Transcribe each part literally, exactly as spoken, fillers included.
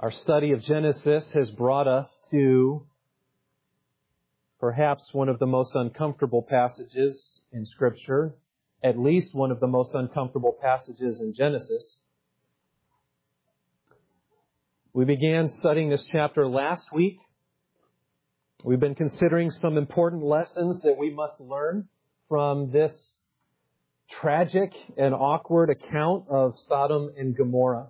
Our study of Genesis has brought us to perhaps one of the most uncomfortable passages in Scripture, at least one of the most uncomfortable passages in Genesis. We began studying this chapter last week. We've been considering some important lessons that we must learn from this tragic and awkward account of Sodom and Gomorrah.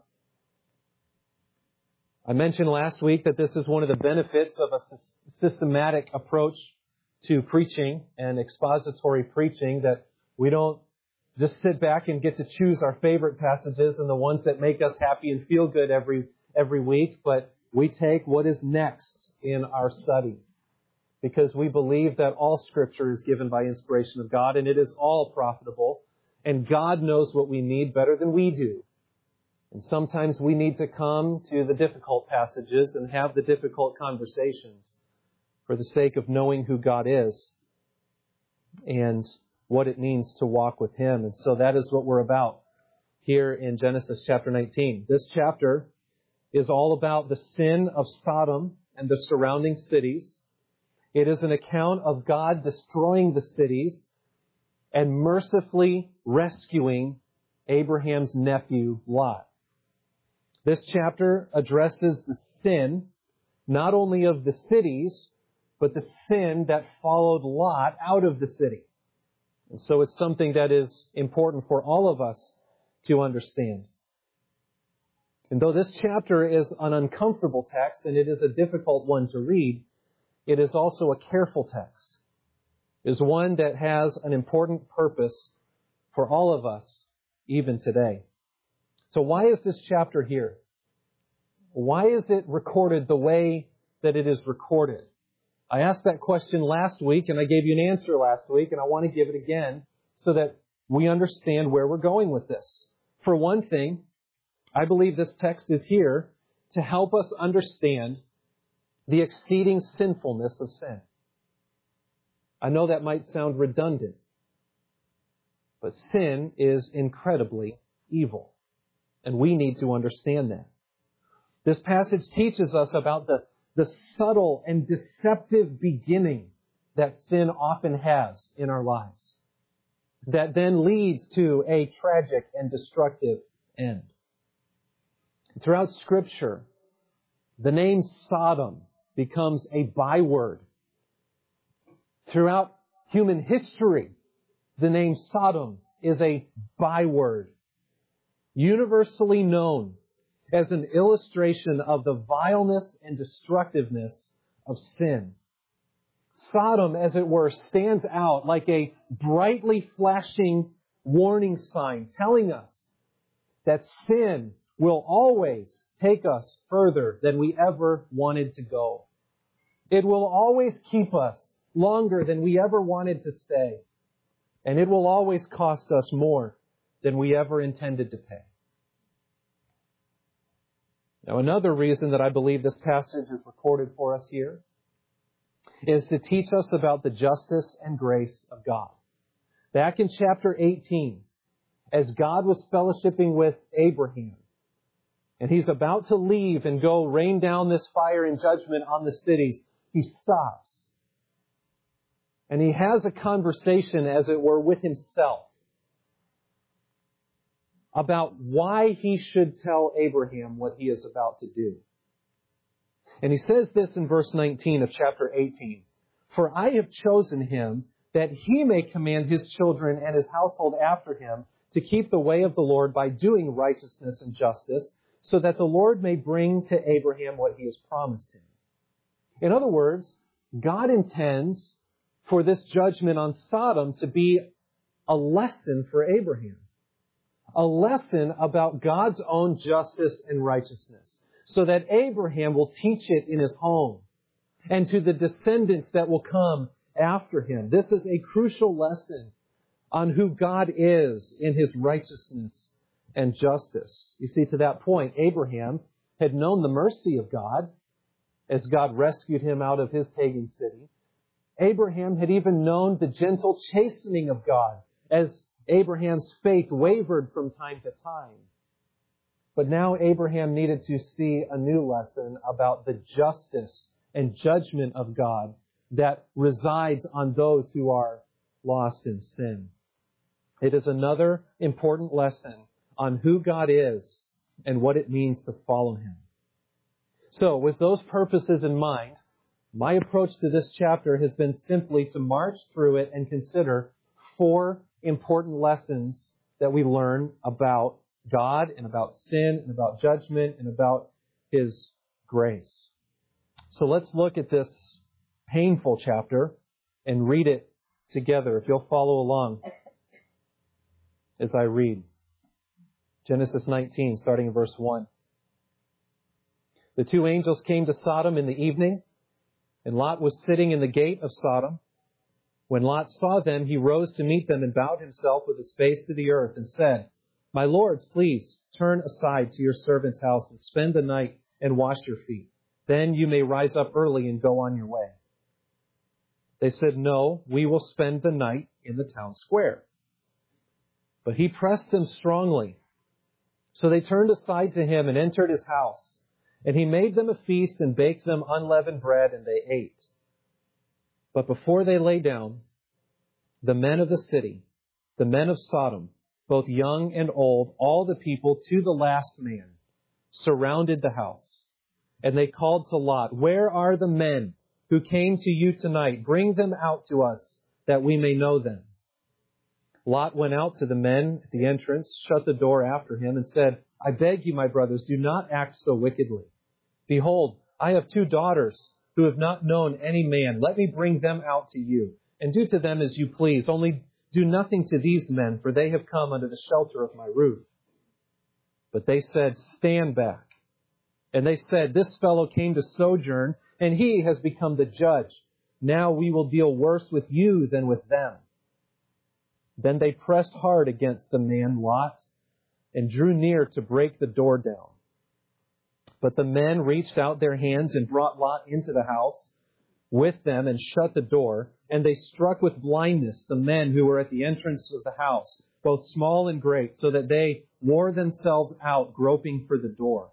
I mentioned last week that this is one of the benefits of a systematic approach to preaching and expository preaching, that we don't just sit back and get to choose our favorite passages and the ones that make us happy and feel good every every week, but we take what is next in our study, because we believe that all Scripture is given by inspiration of God and it is all profitable, and God knows what we need better than we do. And sometimes we need to come to the difficult passages and have the difficult conversations for the sake of knowing who God is and what it means to walk with Him. And so that is what we're about here in Genesis chapter nineteen. This chapter is all about the sin of Sodom and the surrounding cities. It is an account of God destroying the cities and mercifully rescuing Abraham's nephew, Lot. This chapter addresses the sin, not only of the cities, but the sin that followed Lot out of the city. And so it's something that is important for all of us to understand. And though this chapter is an uncomfortable text and it is a difficult one to read, it is also a careful text. It is one that has an important purpose for all of us, even today. So why is this chapter here? Why is it recorded the way that it is recorded? I asked that question last week, and I gave you an answer last week, and I want to give it again so that we understand where we're going with this. For one thing, I believe this text is here to help us understand the exceeding sinfulness of sin. I know that might sound redundant, but sin is incredibly evil, and we need to understand that. This passage teaches us about the, the subtle and deceptive beginning that sin often has in our lives, that then leads to a tragic and destructive end. Throughout Scripture, the name Sodom becomes a byword. Throughout human history, the name Sodom is a byword, universally known as an illustration of the vileness and destructiveness of sin. Sodom, as it were, stands out like a brightly flashing warning sign telling us that sin will always take us further than we ever wanted to go. It will always keep us longer than we ever wanted to stay. And it will always cost us more than we ever intended to pay. Now, another reason that I believe this passage is recorded for us here is to teach us about the justice and grace of God. Back in chapter eighteen, as God was fellowshipping with Abraham, and he's about to leave and go rain down this fire and judgment on the cities, he stops. And he has a conversation, as it were, with himself about why he should tell Abraham what he is about to do. And he says this in verse nineteen of chapter eighteen. For I have chosen him that he may command his children and his household after him to keep the way of the Lord by doing righteousness and justice, so that the Lord may bring to Abraham what he has promised him. In other words, God intends for this judgment on Sodom to be a lesson for Abraham. A lesson about God's own justice and righteousness, so that Abraham will teach it in his home and to the descendants that will come after him. This is a crucial lesson on who God is in His righteousness and justice. You see, to that point, Abraham had known the mercy of God as God rescued him out of his pagan city. Abraham had even known the gentle chastening of God as Abraham's faith wavered from time to time. But now Abraham needed to see a new lesson about the justice and judgment of God that resides on those who are lost in sin. It is another important lesson on who God is and what it means to follow Him. So, with those purposes in mind, my approach to this chapter has been simply to march through it and consider four important lessons that we learn about God and about sin and about judgment and about His grace. So let's look at this painful chapter and read it together, if you'll follow along as I read. Genesis nineteen, starting in verse one. The two angels came to Sodom in the evening, and Lot was sitting in the gate of Sodom. When Lot saw them, he rose to meet them and bowed himself with his face to the earth and said, "My lords, please turn aside to your servant's house and spend the night and wash your feet. Then you may rise up early and go on your way." They said, "No, we will spend the night in the town square." But he pressed them strongly. So they turned aside to him and entered his house. And he made them a feast and baked them unleavened bread, and they ate. But before they lay down, the men of the city, the men of Sodom, both young and old, all the people to the last man, surrounded the house. And they called to Lot, "Where are the men who came to you tonight? Bring them out to us, that we may know them." Lot went out to the men at the entrance, shut the door after him, and said, "I beg you, my brothers, do not act so wickedly. Behold, I have two daughters who have not known any man. Let me bring them out to you, and do to them as you please. Only do nothing to these men, for they have come under the shelter of my roof." But they said, "Stand back." And they said, "This fellow came to sojourn, and he has become the judge. Now we will deal worse with you than with them." Then they pressed hard against the man Lot and drew near to break the door down. But the men reached out their hands and brought Lot into the house with them and shut the door. And they struck with blindness the men who were at the entrance of the house, both small and great, so that they wore themselves out groping for the door.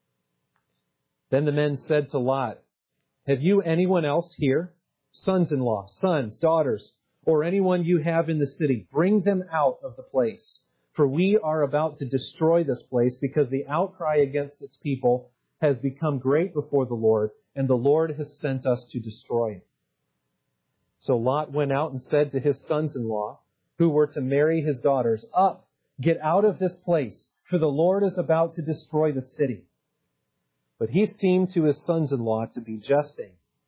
Then the men said to Lot, "Have you anyone else here? Sons-in-law, sons, daughters, or anyone you have in the city? Bring them out of the place. For we are about to destroy this place, because the outcry against its people has become great before the Lord, and the Lord has sent us to destroy it." So Lot went out and said to his sons-in-law, who were to marry his daughters, "Up, get out of this place, for the Lord is about to destroy the city." But he seemed to his sons-in-law to be jesting.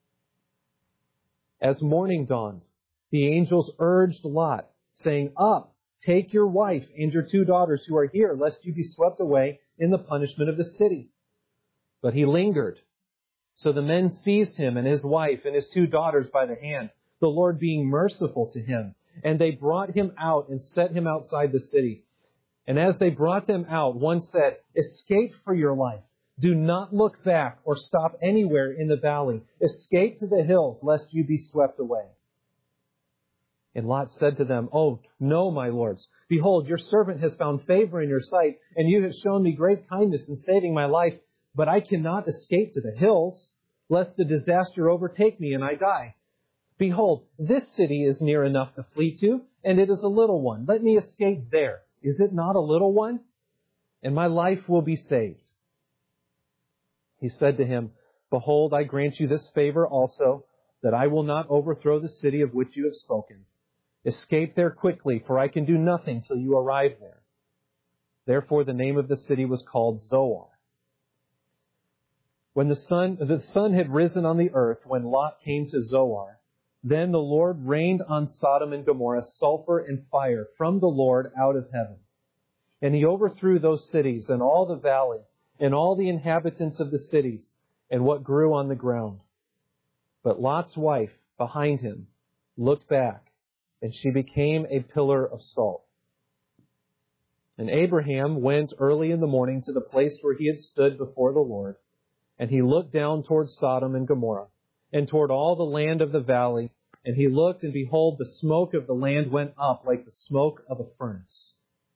As morning dawned, the angels urged Lot, saying, "Up, take your wife and your two daughters who are here, lest you be swept away in the punishment of the city." But he lingered. So the men seized him and his wife and his two daughters by the hand, the Lord being merciful to him. And they brought him out and set him outside the city. And as they brought them out, one said, "Escape for your life. Do not look back or stop anywhere in the valley. Escape to the hills, lest you be swept away." And Lot said to them, "Oh, no, my lords. Behold, your servant has found favor in your sight, and you have shown me great kindness in saving my life. But I cannot escape to the hills, lest the disaster overtake me and I die. Behold, this city is near enough to flee to, and it is a little one. Let me escape there. Is it not a little one? And my life will be saved." He said to him, "Behold, I grant you this favor also, that I will not overthrow the city of which you have spoken. Escape there quickly, for I can do nothing till you arrive there." Therefore the name of the city was called Zoar. When the sun, the sun had risen on the earth, when Lot came to Zoar, then the Lord rained on Sodom and Gomorrah sulfur and fire from the Lord out of heaven. And he overthrew those cities and all the valley and all the inhabitants of the cities and what grew on the ground. But Lot's wife behind him looked back, and she became a pillar of salt. And Abraham went early in the morning to the place where he had stood before the Lord, and he looked down toward Sodom and Gomorrah, and toward all the land of the valley, and he looked, and behold, the smoke of the land went up like the smoke of a furnace.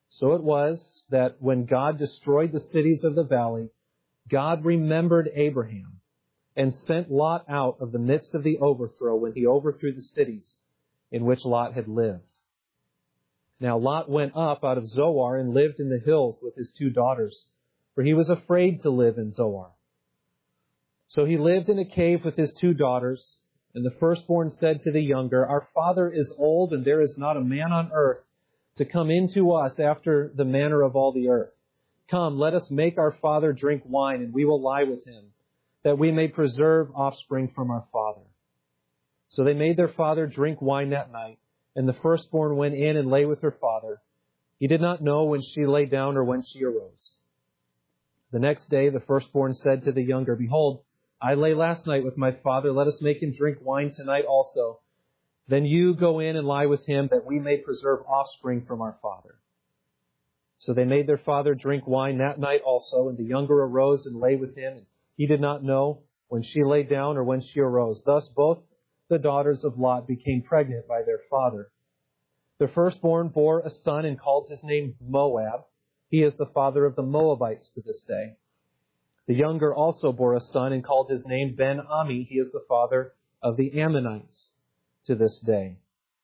So it was that when God destroyed the cities of the valley, God remembered Abraham and sent Lot out of the midst of the overthrow when he overthrew the cities in which Lot had lived. Now Lot went up out of Zoar and lived in the hills with his two daughters, for he was afraid to live in Zoar. So he lived in a cave with his two daughters, and the firstborn said to the younger, Our father is old, and there is not a man on earth to come in to us after the manner of all the earth. Come, let us make our father drink wine, and we will lie with him, that we may preserve offspring from our father. So they made their father drink wine that night, and the firstborn went in and lay with her father. He did not know when she lay down or when she arose. The next day the firstborn said to the younger, Behold, I lay last night with my father. Let us make him drink wine tonight also. Then you go in and lie with him, that we may preserve offspring from our father. So they made their father drink wine that night also, and the younger arose and lay with him. And he did not know when she lay down or when she arose. Thus both the daughters of Lot became pregnant by their father. The firstborn bore a son and called his name Moab. He is the father of the Moabites to this day. The younger also bore a son and called his name Ben-Ami. He is the father of the Ammonites to this day.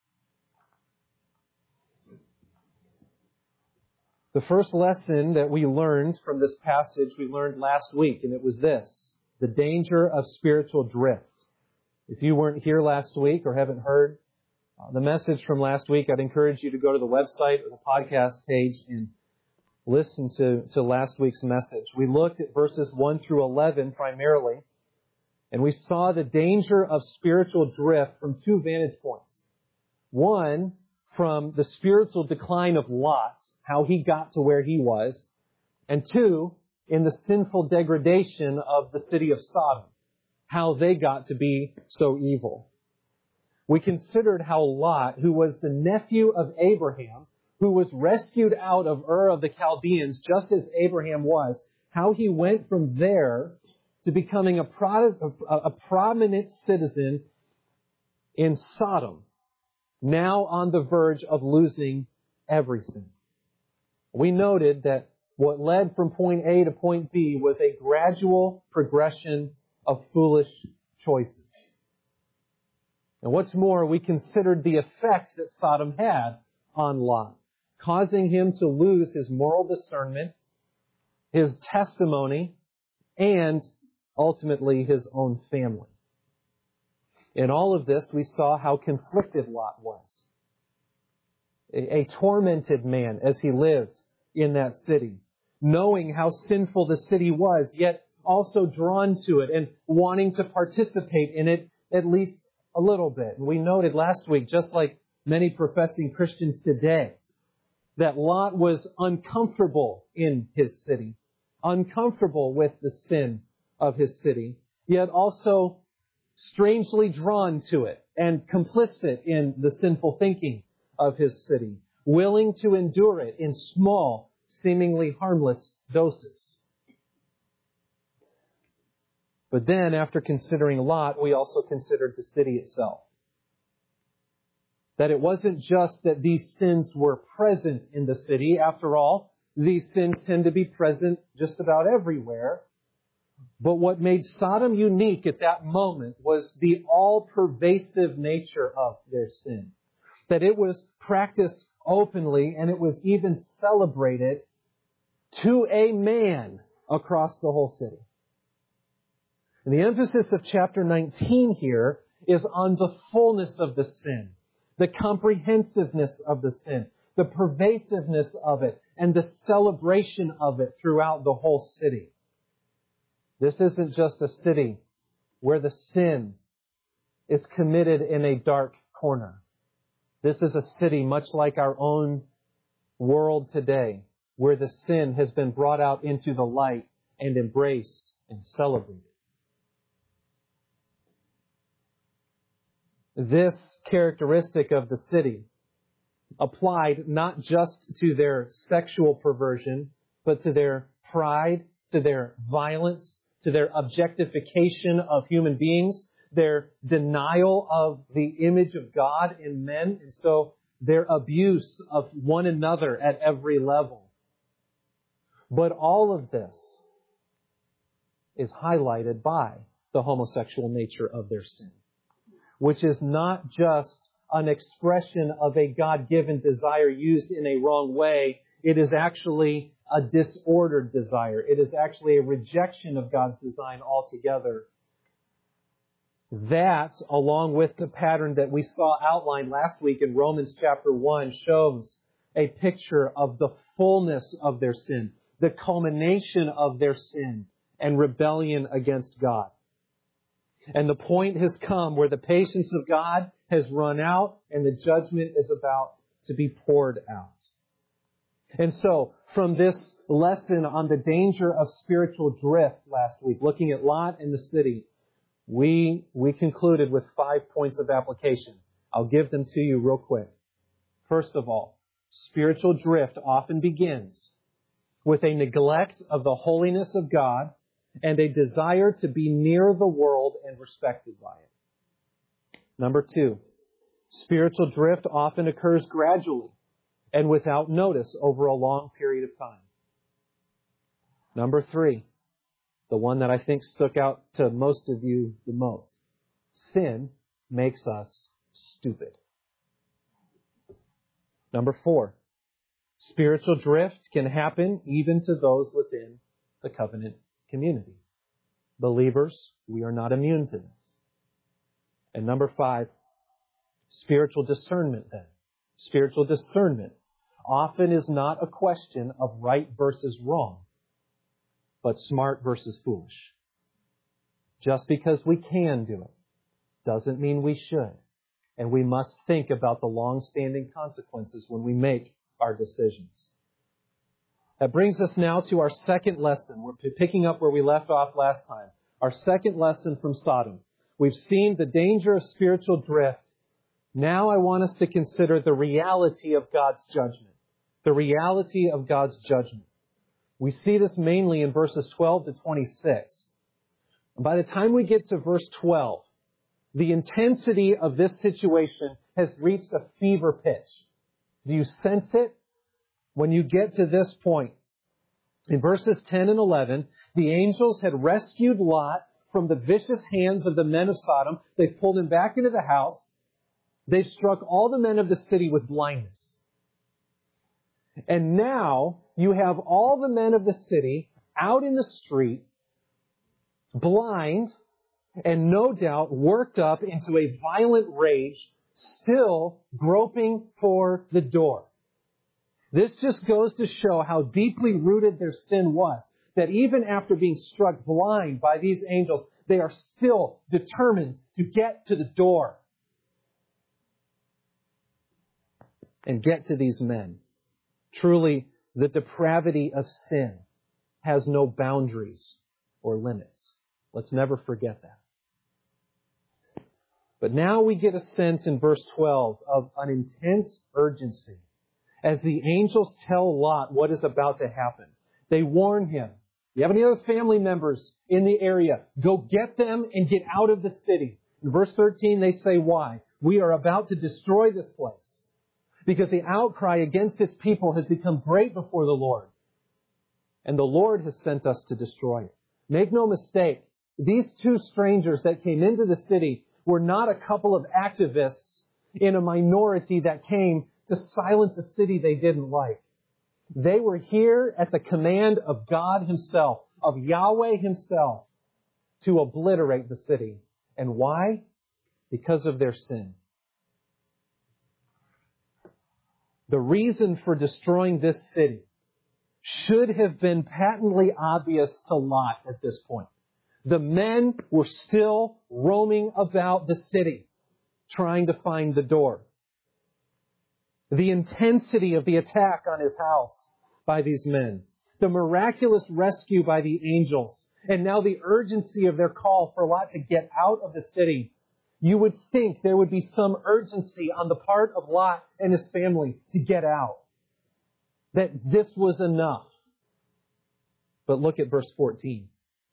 The first lesson that we learned from this passage, we learned last week, and it was this: the danger of spiritual drift. If you weren't here last week or haven't heard uh, the message from last week, I'd encourage you to go to the website or the podcast page and listen to, to last week's message. We looked at verses one through eleven primarily, and we saw the danger of spiritual drift from two vantage points. One, from the spiritual decline of Lot, how he got to where he was. And two, in the sinful degradation of the city of Sodom, how they got to be so evil. We considered how Lot, who was the nephew of Abraham, who was rescued out of Ur of the Chaldeans, just as Abraham was, how he went from there to becoming a, pro- a, a prominent citizen in Sodom, now on the verge of losing everything. We noted that what led from point A to point B was a gradual progression of foolish choices. And what's more, we considered the effect that Sodom had on Lot, causing him to lose his moral discernment, his testimony, and ultimately his own family. In all of this, we saw how conflicted Lot was. A, a tormented man as he lived in that city, knowing how sinful the city was, yet also drawn to it and wanting to participate in it at least a little bit. And we noted last week, just like many professing Christians today, that Lot was uncomfortable in his city, uncomfortable with the sin of his city, yet also strangely drawn to it and complicit in the sinful thinking of his city, willing to endure it in small, seemingly harmless doses. But then, after considering Lot, we also considered the city itself. That it wasn't just that these sins were present in the city. After all, these sins tend to be present just about everywhere. But what made Sodom unique at that moment was the all-pervasive nature of their sin. That it was practiced openly, and it was even celebrated to a man across the whole city. And the emphasis of chapter nineteen here is on the fullness of the sin, the comprehensiveness of the sin, the pervasiveness of it, and the celebration of it throughout the whole city. This isn't just a city where the sin is committed in a dark corner. This is a city much like our own world today, where the sin has been brought out into the light and embraced and celebrated. This characteristic of the city applied not just to their sexual perversion, but to their pride, to their violence, to their objectification of human beings, their denial of the image of God in men. And so their abuse of one another at every level. But all of this is highlighted by the homosexual nature of their sin, which is not just an expression of a God-given desire used in a wrong way. It is actually a disordered desire. It is actually a rejection of God's design altogether. That, along with the pattern that we saw outlined last week in Romans chapter one, shows a picture of the fullness of their sin, the culmination of their sin and rebellion against God. And the point has come where the patience of God has run out and the judgment is about to be poured out. And so, from this lesson on the danger of spiritual drift last week, looking at Lot and the city, we, we concluded with five points of application. I'll give them to you real quick. First of all, spiritual drift often begins with a neglect of the holiness of God and a desire to be near the world and respected by it. Number two, spiritual drift often occurs gradually and without notice over a long period of time. Number three, the one that I think stuck out to most of you the most, sin makes us stupid. Number four, spiritual drift can happen even to those within the covenant community. Believers, we are not immune to this. And number five, spiritual discernment then. Spiritual discernment often is not a question of right versus wrong, but smart versus foolish. Just because we can do it doesn't mean we should. And we must think about the long-standing consequences when we make our decisions. That brings us now to our second lesson. We're picking up where we left off last time. Our second lesson from Sodom. We've seen the danger of spiritual drift. Now I want us to consider the reality of God's judgment. The reality of God's judgment. We see this mainly in verses twelve to twenty-six. And by the time we get to verse twelve, the intensity of this situation has reached a fever pitch. Do you sense it? When you get to this point, in verses ten and eleven, the angels had rescued Lot from the vicious hands of the men of Sodom. They've pulled him back into the house. They've struck all the men of the city with blindness. And now you have all the men of the city out in the street, blind, and no doubt worked up into a violent rage, still groping for the door. This just goes to show how deeply rooted their sin was, that even after being struck blind by these angels, they are still determined to get to the door and get to these men. Truly, the depravity of sin has no boundaries or limits. Let's never forget that. But now we get a sense in verse twelve of an intense urgency as the angels tell Lot what is about to happen. They warn him, you have any other family members in the area, go get them and get out of the city. In verse thirteen, they say why? We are about to destroy this place because the outcry against its people has become great before the Lord. And the Lord has sent us to destroy it. Make no mistake, these two strangers that came into the city were not a couple of activists in a minority that came to silence a city they didn't like. They were here at the command of God Himself, of Yahweh Himself, to obliterate the city. And why? Because of their sin. The reason for destroying this city should have been patently obvious to Lot at this point. The men were still roaming about the city, trying to find the door. The intensity of the attack on his house by these men, the miraculous rescue by the angels, and now the urgency of their call for Lot to get out of the city. You would think there would be some urgency on the part of Lot and his family to get out. That this was enough. But look at verse fourteen.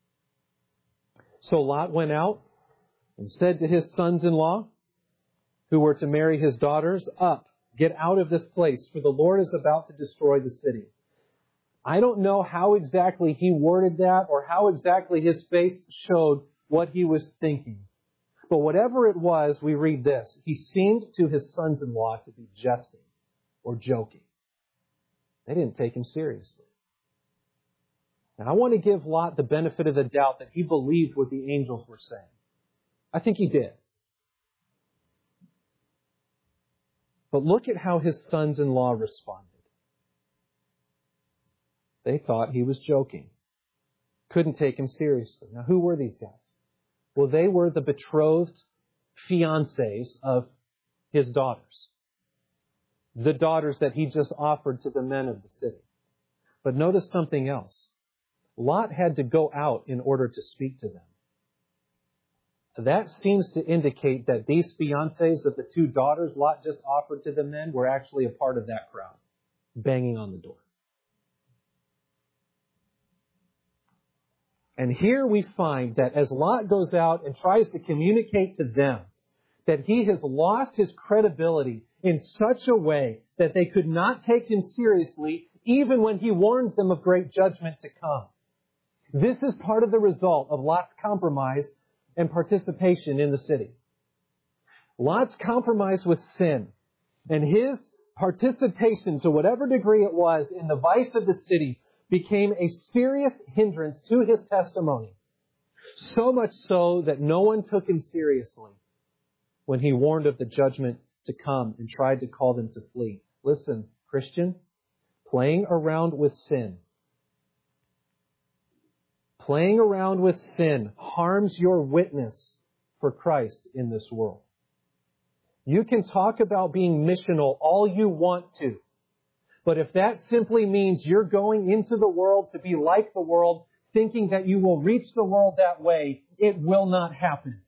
So Lot went out and said to his sons-in-law, who were to marry his daughters, up, Get out of this place, for the Lord is about to destroy the city. I don't know how exactly he worded that or how exactly his face showed what he was thinking. But whatever it was, we read this. He seemed to his sons-in-law to be jesting or joking. They didn't take him seriously. Now, I want to give Lot the benefit of the doubt that he believed what the angels were saying. I think he did. But look at how his sons-in-law responded. They thought he was joking. Couldn't take him seriously. Now, who were these guys? Well, they were the betrothed fiancés of his daughters. The daughters that he just offered to the men of the city. But notice something else. Lot had to go out in order to speak to them. That seems to indicate that these fiancés of the two daughters Lot just offered to the men were actually a part of that crowd, banging on the door. And here we find that as Lot goes out and tries to communicate to them that he has lost his credibility in such a way that they could not take him seriously even when he warned them of great judgment to come. This is part of the result of Lot's compromise and participation in the city. Lot's compromise with sin and his participation, to whatever degree it was, in the vice of the city became a serious hindrance to his testimony. So much so that no one took him seriously when he warned of the judgment to come and tried to call them to flee. Listen, Christian, playing around with sin, playing around with sin harms your witness for Christ in this world. You can talk about being missional all you want to, but if that simply means you're going into the world to be like the world, thinking that you will reach the world that way, it will not happen.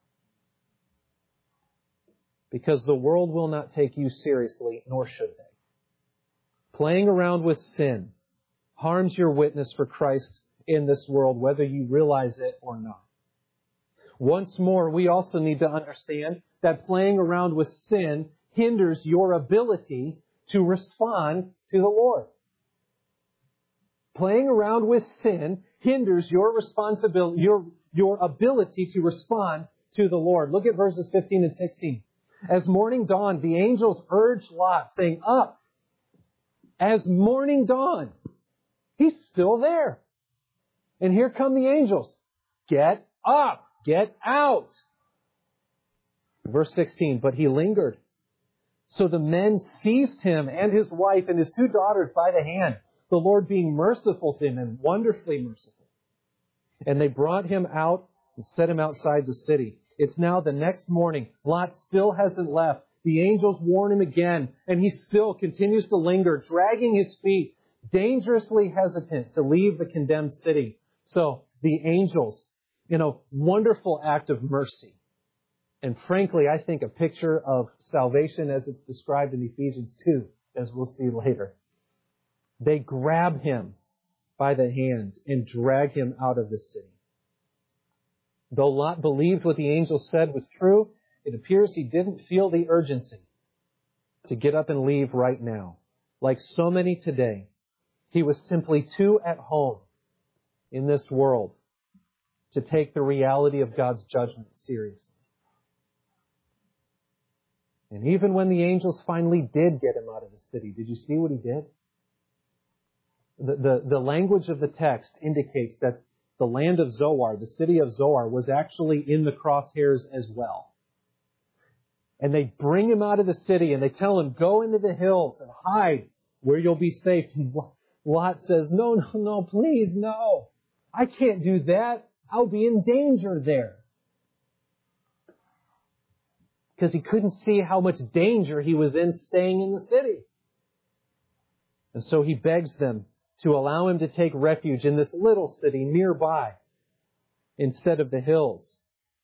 Because the world will not take you seriously, nor should they. Playing around with sin harms your witness for Christ in this world, whether you realize it or not. Once more, we also need to understand that playing around with sin hinders your ability to respond to the Lord. Playing around with sin hinders your responsibility, your, your ability to respond to the Lord. Look at verses fifteen and sixteen. As morning dawned, the angels urged Lot, saying, "Up." As morning dawned, he's still there. And here come the angels. Get up. Get out. Verse sixteen, but he lingered. So the men seized him and his wife and his two daughters by the hand, the Lord being merciful to him and wonderfully merciful. And they brought him out and set him outside the city. It's now the next morning. Lot still hasn't left. The angels warn him again, and he still continues to linger, dragging his feet, dangerously hesitant to leave the condemned city. So the angels, in a wonderful act of mercy, and frankly, I think a picture of salvation as it's described in Ephesians two, as we'll see later. They grab him by the hand and drag him out of the city. Though Lot believed what the angel said was true, it appears he didn't feel the urgency to get up and leave right now. Like so many today, he was simply too at home in this world to take the reality of God's judgment seriously. And even when the angels finally did get him out of the city, did you see what he did? The, the, the language of the text indicates that the land of Zoar, the city of Zoar, was actually in the crosshairs as well. And they bring him out of the city and they tell him, go into the hills and hide where you'll be safe. And Lot says, no, no, no, please, no. I can't do that. I'll be in danger there. Because he couldn't see how much danger he was in staying in the city. And so he begs them to allow him to take refuge in this little city nearby instead of the hills.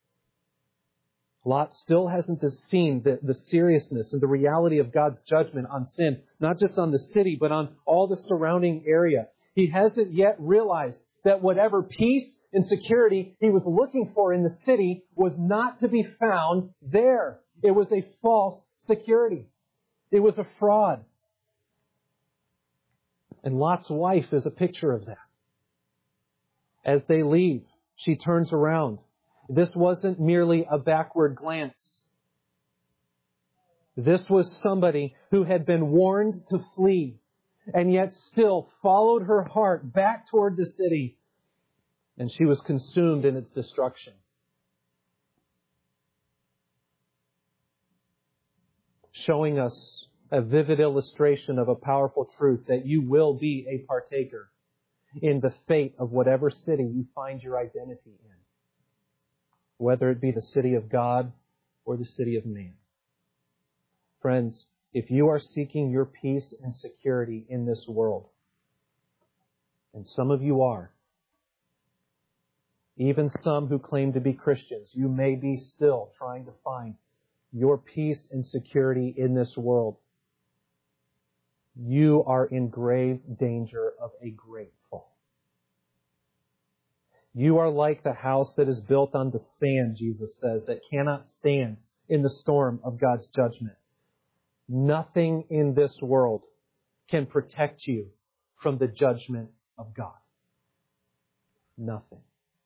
Lot still hasn't seen the, the seriousness and the reality of God's judgment on sin, not just on the city, but on all the surrounding area. He hasn't yet realized that whatever peace and security he was looking for in the city was not to be found there. It was a false security. It was a fraud. And Lot's wife is a picture of that. As they leave, she turns around. This wasn't merely a backward glance. This was somebody who had been warned to flee and yet still followed her heart back toward the city, and she was consumed in its destruction. Showing us a vivid illustration of a powerful truth that you will be a partaker in the fate of whatever city you find your identity in, whether it be the city of God or the city of man. Friends, if you are seeking your peace and security in this world, and some of you are, even some who claim to be Christians, you may be still trying to find your peace and security in this world. You are in grave danger of a great fall. You are like the house that is built on the sand, Jesus says, that cannot stand in the storm of God's judgment. Nothing in this world can protect you from the judgment of God. Nothing.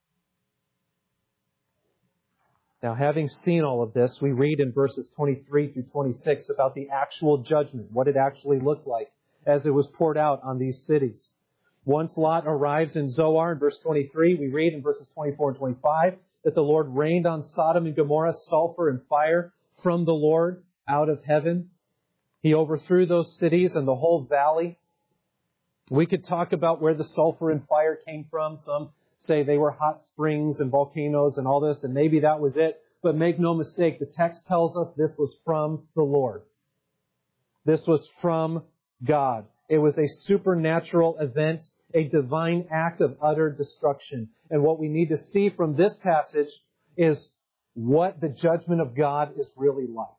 Now, having seen all of this, we read in verses twenty-three through twenty-six about the actual judgment, what it actually looked like as it was poured out on these cities. Once Lot arrives in Zoar in verse twenty-three, we read in verses twenty-four and twenty-five that the Lord rained on Sodom and Gomorrah sulfur and fire from the Lord out of heaven. He overthrew those cities and the whole valley. We could talk about where the sulfur and fire came from. Some say they were hot springs and volcanoes and all this, and maybe that was it. But make no mistake, the text tells us this was from the Lord. This was from God. It was a supernatural event, a divine act of utter destruction. And what we need to see from this passage is what the judgment of God is really like.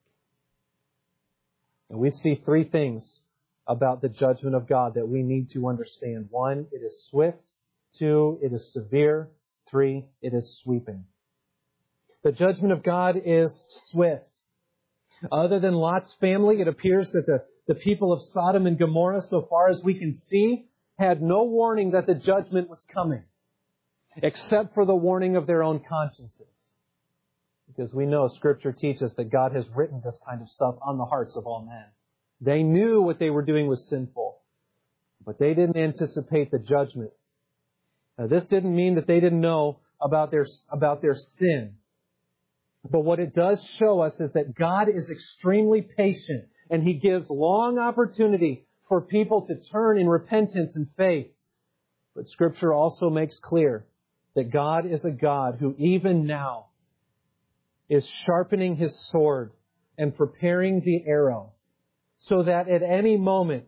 And we see three things about the judgment of God that we need to understand. One, it is swift. Two, it is severe. Three, it is sweeping. The judgment of God is swift. Other than Lot's family, it appears that the, the people of Sodom and Gomorrah, so far as we can see, had no warning that the judgment was coming, except for the warning of their own consciences. Because we know Scripture teaches that God has written this kind of stuff on the hearts of all men. They knew what they were doing was sinful, but they didn't anticipate the judgment. Now, this didn't mean that they didn't know about their, about their sin. But what it does show us is that God is extremely patient, and He gives long opportunity for people to turn in repentance and faith. But Scripture also makes clear that God is a God who even now is sharpening His sword and preparing the arrow so that at any moment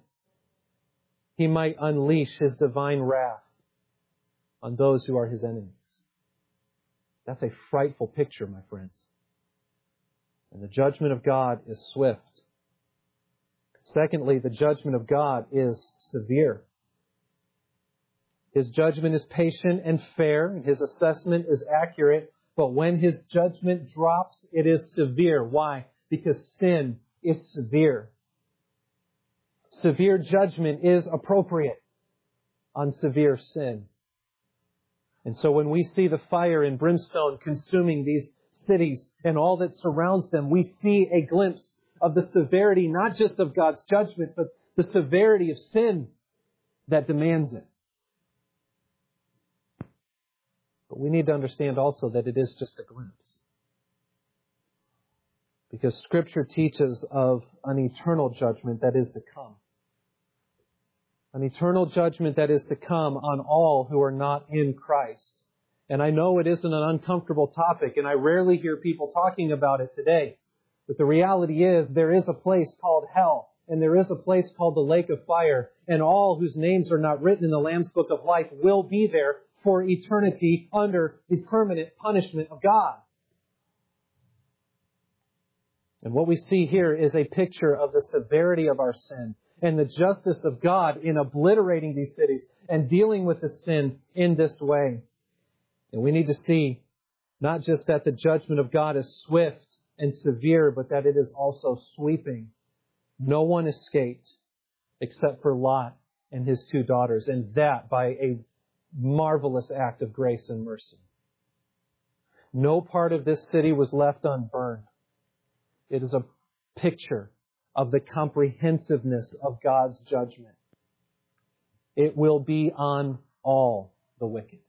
He might unleash His divine wrath on those who are His enemies. That's a frightful picture, my friends. And the judgment of God is swift. Secondly, the judgment of God is severe. His judgment is patient and fair. His assessment is accurate. But when His judgment drops, it is severe. Why? Because sin is severe. Severe judgment is appropriate on severe sin. And so when we see the fire and brimstone consuming these cities and all that surrounds them, we see a glimpse of the severity, not just of God's judgment, but the severity of sin that demands it. But we need to understand also that it is just a glimpse. Because Scripture teaches of an eternal judgment that is to come. An eternal judgment that is to come on all who are not in Christ. And I know it isn't an uncomfortable topic, and I rarely hear people talking about it today. But the reality is there is a place called hell, and there is a place called the lake of fire, and all whose names are not written in the Lamb's Book of Life will be there for eternity under the permanent punishment of God. And what we see here is a picture of the severity of our sin and the justice of God in obliterating these cities and dealing with the sin in this way. And we need to see not just that the judgment of God is swift and severe, but that it is also sweeping. No one escaped except for Lot and his two daughters, and that by a marvelous act of grace and mercy. No part of this city was left unburned. It is a picture of the comprehensiveness of God's judgment. It will be on all the wicked.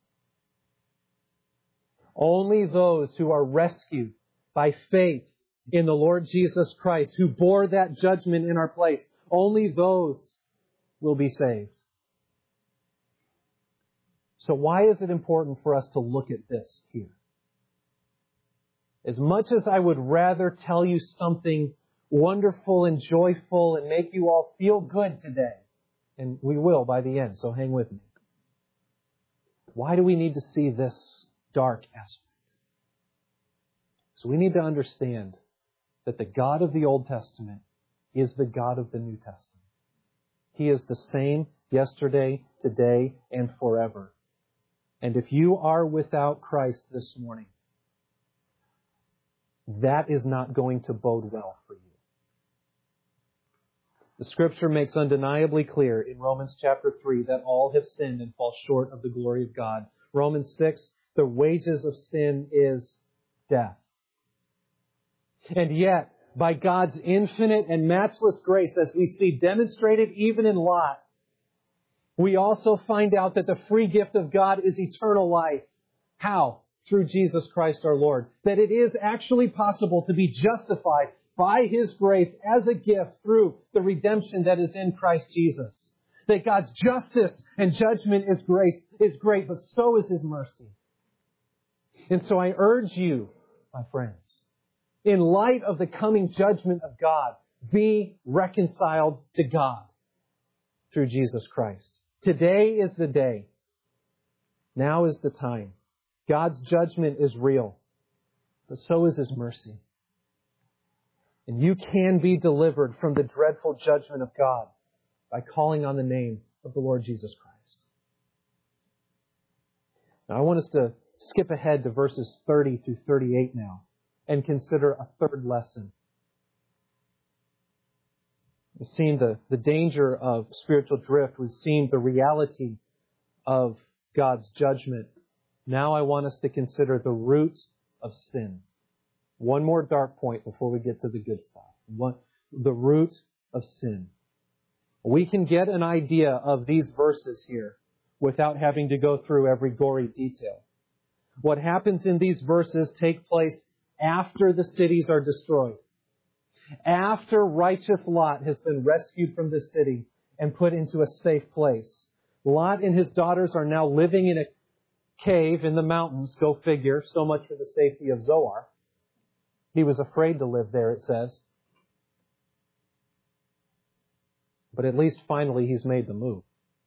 Only those who are rescued by faith in the Lord Jesus Christ, who bore that judgment in our place, only those will be saved. So why is it important for us to look at this here? As much as I would rather tell you something wonderful and joyful and make you all feel good today, and we will by the end, so hang with me. Why do we need to see this dark aspect? So we need to understand that the God of the Old Testament is the God of the New Testament. He is the same yesterday, today, and forever. And if you are without Christ this morning, that is not going to bode well for you. The Scripture makes undeniably clear in Romans chapter three that all have sinned and fall short of the glory of God. Romans six, the wages of sin is death. And yet, by God's infinite and matchless grace, as we see demonstrated even in Lot, we also find out that the free gift of God is eternal life. How? Through Jesus Christ our Lord. That it is actually possible to be justified by His grace as a gift through the redemption that is in Christ Jesus. That God's justice and judgment is great, is great, but so is His mercy. And so I urge you, my friends, in light of the coming judgment of God, be reconciled to God through Jesus Christ. Today is the day. Now is the time. God's judgment is real, but so is His mercy. And you can be delivered from the dreadful judgment of God by calling on the name of the Lord Jesus Christ. Now I want us to skip ahead to verses thirty through thirty-eight now and consider a third lesson. We've seen the, the danger of spiritual drift. We've seen the reality of God's judgment. Now I want us to consider the root of sin. One more dark point before we get to the good stuff. One, the root of sin. We can get an idea of these verses here without having to go through every gory detail. What happens in these verses take place after the cities are destroyed. After righteous Lot has been rescued from the city and put into a safe place. Lot and his daughters are now living in a cave in the mountains, go figure, so much for the safety of Zoar. He was afraid to live there, it says. But at least finally he's made the move.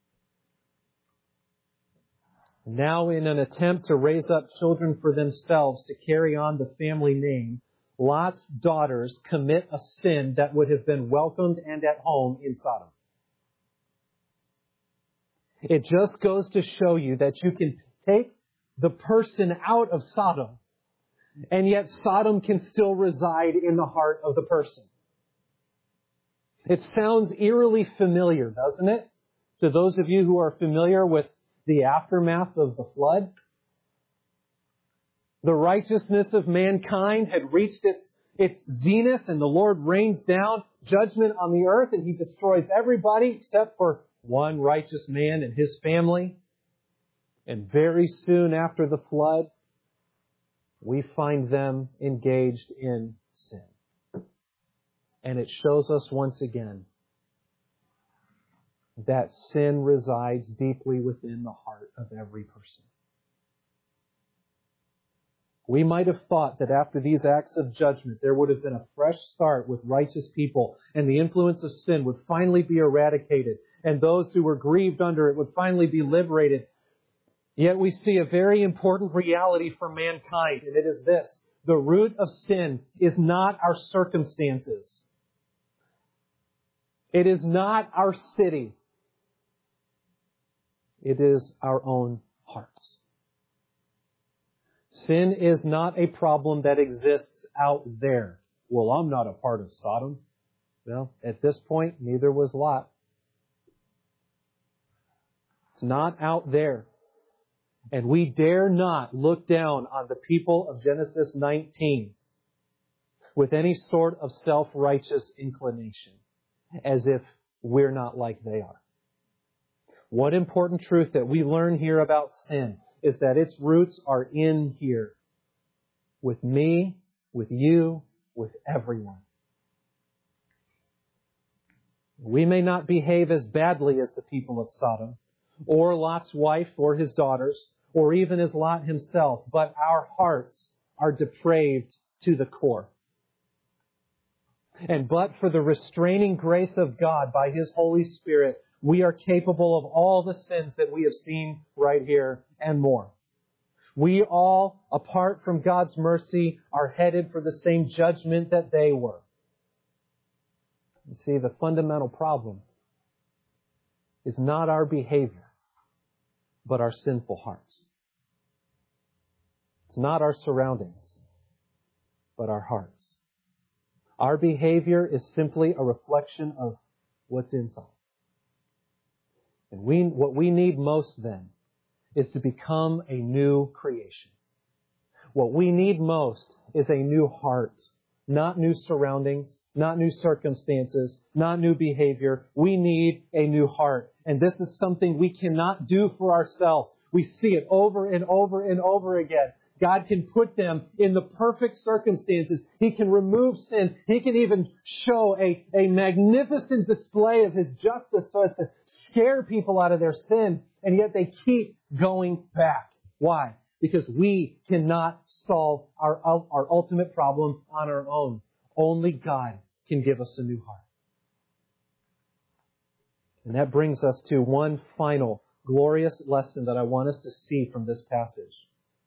Now in an attempt to raise up children for themselves to carry on the family name, Lot's daughters commit a sin that would have been welcomed and at home in Sodom. It just goes to show you that you can take the person out of Sodom, and yet Sodom can still reside in the heart of the person. It sounds eerily familiar, doesn't it? To those of you who are familiar with the aftermath of the flood. The righteousness of mankind had reached its, its zenith, and the Lord rains down judgment on the earth, and He destroys everybody except for one righteous man and his family. And very soon after the flood, we find them engaged in sin. And it shows us once again that sin resides deeply within the heart of every person. We might have thought that after these acts of judgment, there would have been a fresh start with righteous people, and the influence of sin would finally be eradicated, and those who were grieved under it would finally be liberated. Yet we see a very important reality for mankind, and it is this. The root of sin is not our circumstances. It is not our city. It is our own hearts. Sin is not a problem that exists out there. Well, I'm not a part of Sodom. Well, at this point, neither was Lot. It's not out there. And we dare not look down on the people of Genesis nineteen with any sort of self-righteous inclination, as if we're not like they are. One important truth that we learn here about sin is that its roots are in here. With me, with you, with everyone. We may not behave as badly as the people of Sodom, or Lot's wife or his daughters, or even as Lot himself, but our hearts are depraved to the core. And but for the restraining grace of God by His Holy Spirit, we are capable of all the sins that we have seen right here and more. We all, apart from God's mercy, are headed for the same judgment that they were. You see, the fundamental problem is not our behavior, but our sinful hearts. It's not our surroundings, but our hearts. Our behavior is simply a reflection of what's inside. And we, what we need most then is to become a new creation. What we need most is a new heart, not new surroundings, not new circumstances, not new behavior. We need a new heart. And this is something we cannot do for ourselves. We see it over and over and over again. God can put them in the perfect circumstances. He can remove sin. He can even show a, a magnificent display of His justice so as to scare people out of their sin. And yet they keep going back. Why? Because we cannot solve our, our ultimate problem on our own. Only God can give us a new heart. And that brings us to one final glorious lesson that I want us to see from this passage.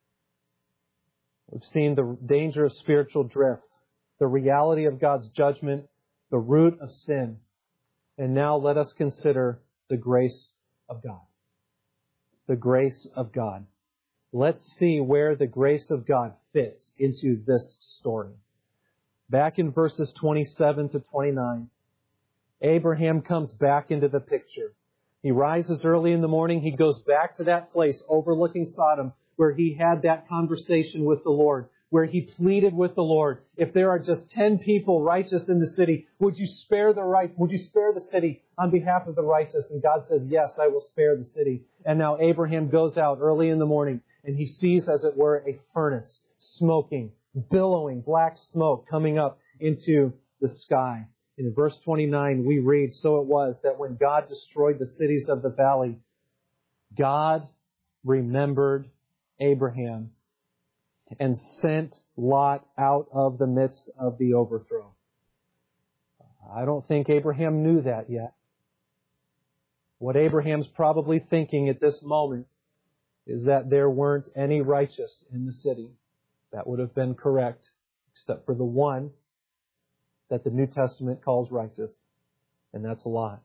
We've seen the danger of spiritual drift, the reality of God's judgment, the root of sin. And now let us consider the grace of God. The grace of God. Let's see where the grace of God fits into this story. Back in verses twenty-seven to twenty-nine, Abraham comes back into the picture. He rises early in the morning. He goes back to that place overlooking Sodom where he had that conversation with the Lord, where he pleaded with the Lord. If there are just ten people righteous in the city, would you spare the right, would you spare the city on behalf of the righteous? And God says, yes, I will spare the city. And now Abraham goes out early in the morning and he sees, as it were, a furnace smoking, billowing black smoke coming up into the sky. And in verse twenty-nine, we read, so it was that when God destroyed the cities of the valley, God remembered Abraham and sent Lot out of the midst of the overthrow. I don't think Abraham knew that yet. What Abraham's probably thinking at this moment is that there weren't any righteous in the city. That would have been correct, except for the one that the New Testament calls righteous, and that's Lot.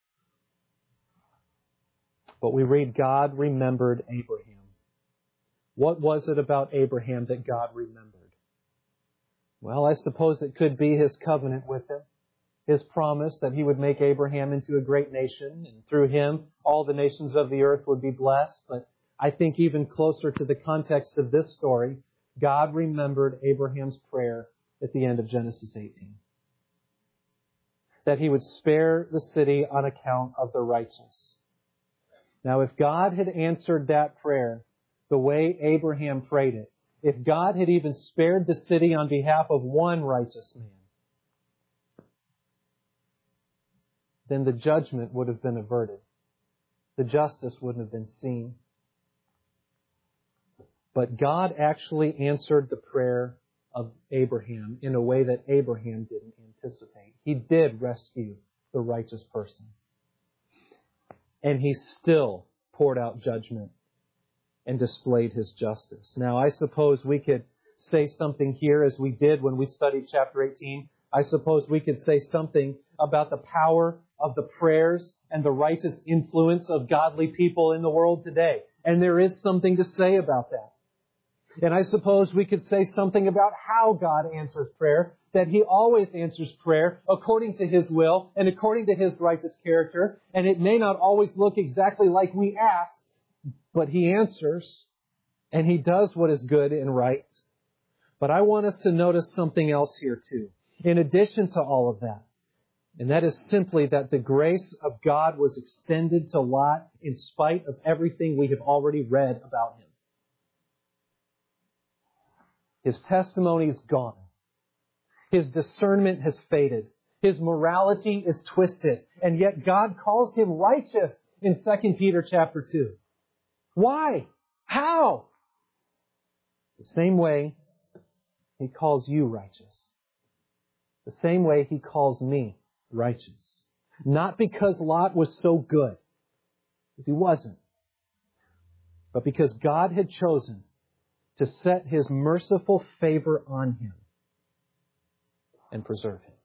But we read, God remembered Abraham. What was it about Abraham that God remembered? Well, I suppose it could be His covenant with him, His promise that He would make Abraham into a great nation, and through him, all the nations of the earth would be blessed. But I think even closer to the context of this story, God remembered Abraham's prayer at the end of Genesis eighteen. That He would spare the city on account of the righteous. Now, if God had answered that prayer the way Abraham prayed it, if God had even spared the city on behalf of one righteous man, then the judgment would have been averted. The justice wouldn't have been seen. But God actually answered the prayer of Abraham in a way that Abraham didn't anticipate. He did rescue the righteous person. And He still poured out judgment and displayed His justice. Now, I suppose we could say something here as we did when we studied chapter eighteen. I suppose we could say something about the power of the prayers and the righteous influence of godly people in the world today. And there is something to say about that. And I suppose we could say something about how God answers prayer, that He always answers prayer according to His will and according to His righteous character. And it may not always look exactly like we ask, but He answers and He does what is good and right. But I want us to notice something else here too, in addition to all of that. And that is simply that the grace of God was extended to Lot in spite of everything we have already read about him. His testimony is gone. His discernment has faded. His morality is twisted. And yet God calls him righteous in Second Peter chapter two. Why? How? The same way He calls you righteous. The same way He calls me righteous. Not because Lot was so good, because he wasn't, but because God had chosen to set His merciful favor on him and preserve him.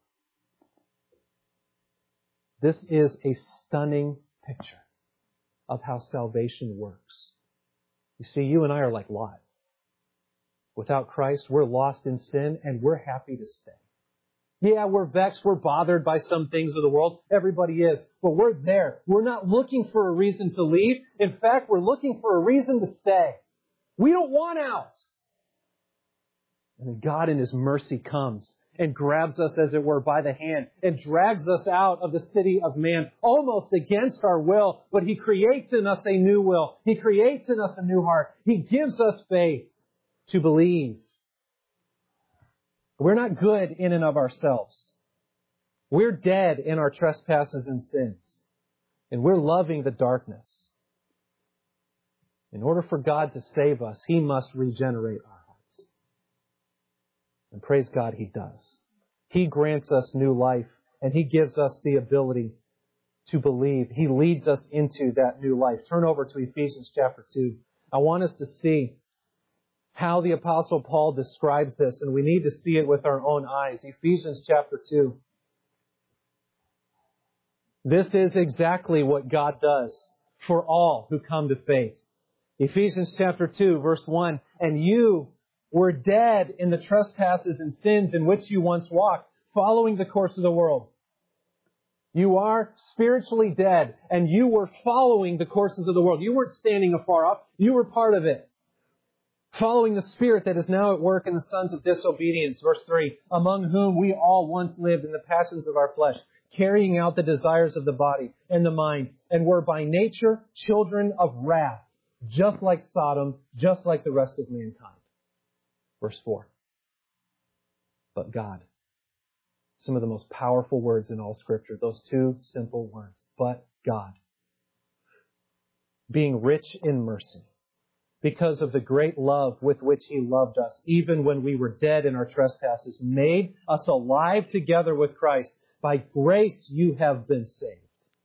This is a stunning picture of how salvation works. You see, you and I are like Lot. Without Christ, we're lost in sin and we're happy to stay. Yeah, we're vexed, we're bothered by some things of the world. Everybody is. But we're there. We're not looking for a reason to leave. In fact, we're looking for a reason to stay. We don't want out. And then God in His mercy comes and grabs us, as it were, by the hand and drags us out of the city of man, almost against our will. But He creates in us a new will. He creates in us a new heart. He gives us faith to believe. We're not good in and of ourselves. We're dead in our trespasses and sins. And we're loving the darkness. In order for God to save us, He must regenerate our hearts. And praise God, He does. He grants us new life, and He gives us the ability to believe. He leads us into that new life. Turn over to Ephesians chapter two. I want us to see how the Apostle Paul describes this, and we need to see it with our own eyes. Ephesians chapter two. This is exactly what God does for all who come to faith. Ephesians chapter two, verse one, and you were dead in the trespasses and sins in which you once walked, following the course of the world. You are spiritually dead, and you were following the courses of the world. You weren't standing afar off. You were part of it. Following the spirit that is now at work in the sons of disobedience. Verse three, among whom we all once lived in the passions of our flesh, carrying out the desires of the body and the mind, and were by nature children of wrath, just like Sodom, just like the rest of mankind. Verse four, but God. Some of the most powerful words in all Scripture, those two simple words, but God. Being rich in mercy, because of the great love with which He loved us, even when we were dead in our trespasses, made us alive together with Christ. By grace you have been saved.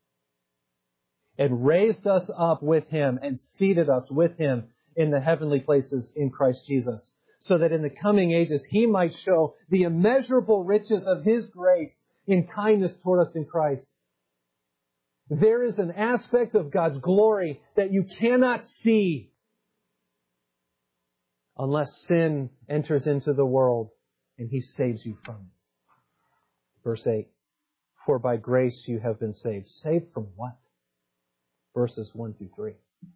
And raised us up with Him and seated us with Him in the heavenly places in Christ Jesus, so that in the coming ages He might show the immeasurable riches of His grace in kindness toward us in Christ. There is an aspect of God's glory that you cannot see unless sin enters into the world and He saves you from it. Verse eight, for by grace you have been saved. Saved from what? Verses one through three.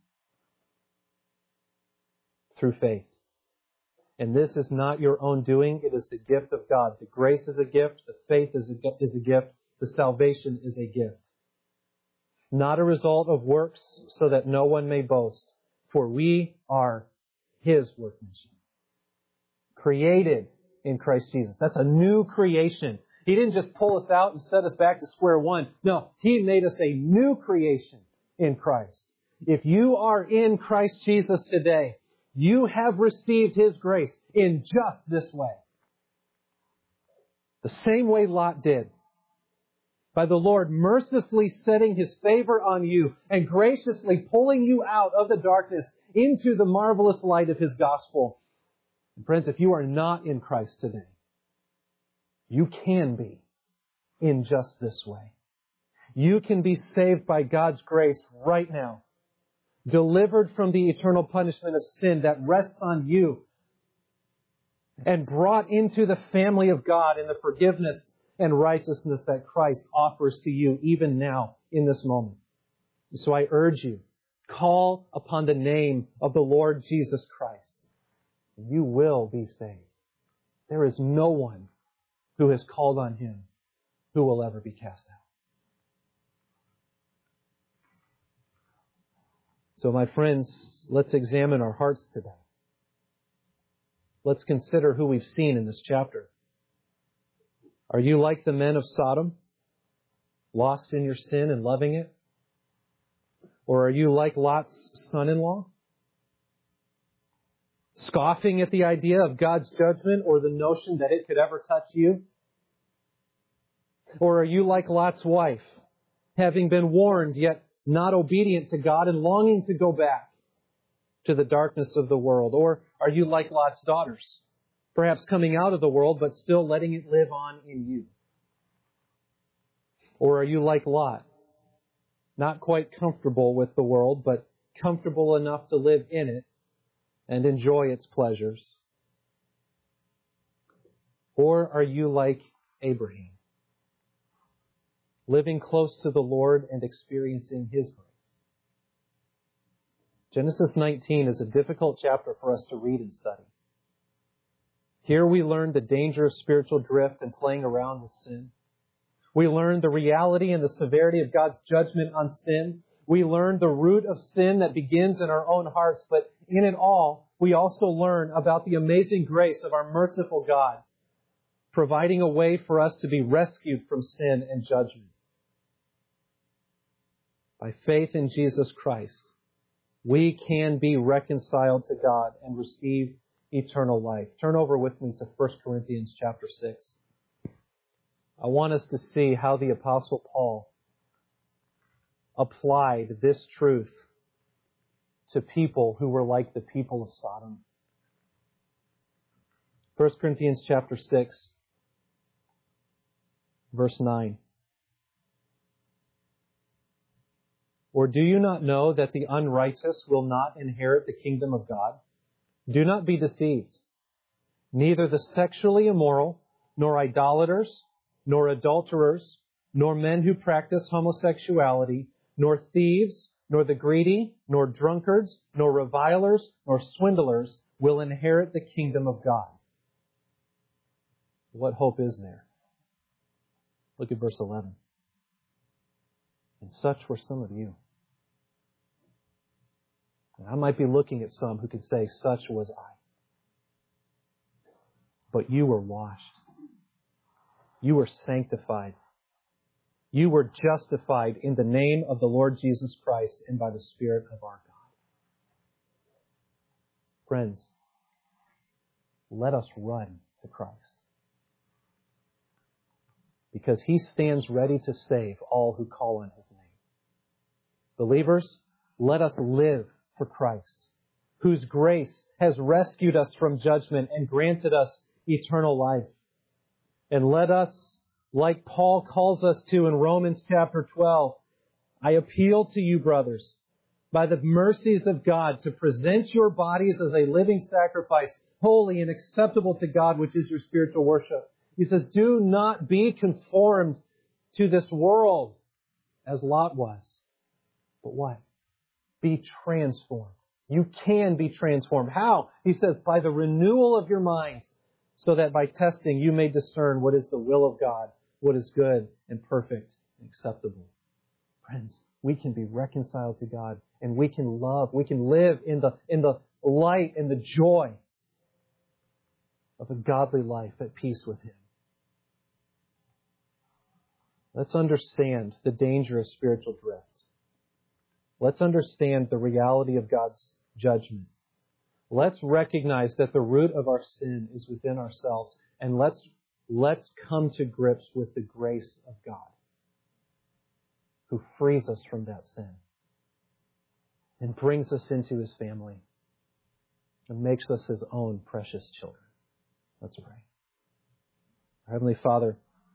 Through faith. And this is not your own doing, it is the gift of God. The grace is a gift, the faith is a, is a gift, the salvation is a gift. Not a result of works, so that no one may boast. For we are His workmanship, created in Christ Jesus. That's a new creation. He didn't just pull us out and set us back to square one. No, He made us a new creation in Christ. If you are in Christ Jesus today, you have received His grace in just this way. The same way Lot did. By the Lord mercifully setting His favor on you and graciously pulling you out of the darkness into the marvelous light of His gospel. And friends, if you are not in Christ today, you can be in just this way. You can be saved by God's grace right now, delivered from the eternal punishment of sin that rests on you and brought into the family of God in the forgiveness and righteousness that Christ offers to you even now in this moment. So I urge you, call upon the name of the Lord Jesus Christ. You will be saved. There is no one who has called on Him who will ever be cast out. So my friends, let's examine our hearts today. Let's consider who we've seen in this chapter. Are you like the men of Sodom, lost in your sin and loving it? Or are you like Lot's son-in-law, scoffing at the idea of God's judgment or the notion that it could ever touch you? Or are you like Lot's wife, having been warned yet not obedient to God and longing to go back to the darkness of the world? Or are you like Lot's daughters, perhaps coming out of the world but still letting it live on in you? Or are you like Lot, not quite comfortable with the world, but comfortable enough to live in it and enjoy its pleasures? Or are you like Abraham, living close to the Lord and experiencing His grace? Genesis nineteen is a difficult chapter for us to read and study. Here we learn the danger of spiritual drift and playing around with sin. We learn the reality and the severity of God's judgment on sin. We learn the root of sin that begins in our own hearts. But in it all, we also learn about the amazing grace of our merciful God, providing a way for us to be rescued from sin and judgment. By faith in Jesus Christ, we can be reconciled to God and receive eternal life. Turn over with me to First Corinthians chapter six. I want us to see how the Apostle Paul applied this truth to people who were like the people of Sodom. First Corinthians chapter six, verse nine. Or do you not know that the unrighteous will not inherit the kingdom of God? Do not be deceived. Neither the sexually immoral, nor idolaters, nor adulterers, nor men who practice homosexuality, nor thieves, nor the greedy, nor drunkards, nor revilers, nor swindlers will inherit the kingdom of God. What hope is there? Look at verse eleven. And such were some of you. And I might be looking at some who could say, such was I. But you were washed. You were sanctified. You were justified in the name of the Lord Jesus Christ and by the Spirit of our God. Friends, let us run to Christ, because He stands ready to save all who call on His name. Believers, let us live for Christ, whose grace has rescued us from judgment and granted us eternal life. And let us, like Paul calls us to in Romans chapter twelve, I appeal to you, brothers, by the mercies of God, to present your bodies as a living sacrifice, holy and acceptable to God, which is your spiritual worship. He says, do not be conformed to this world as Lot was. But what? Be transformed. You can be transformed. How? He says, by the renewal of your mind, so that by testing you may discern what is the will of God, what is good and perfect and acceptable. Friends, we can be reconciled to God, and we can love, we can live in the, in the light and the joy of a godly life at peace with Him. Let's understand the danger of spiritual drift. Let's understand the reality of God's judgment. Let's recognize that the root of our sin is within ourselves, and let's, let's come to grips with the grace of God, who frees us from that sin and brings us into His family and makes us His own precious children. Let's pray. Our Heavenly Father,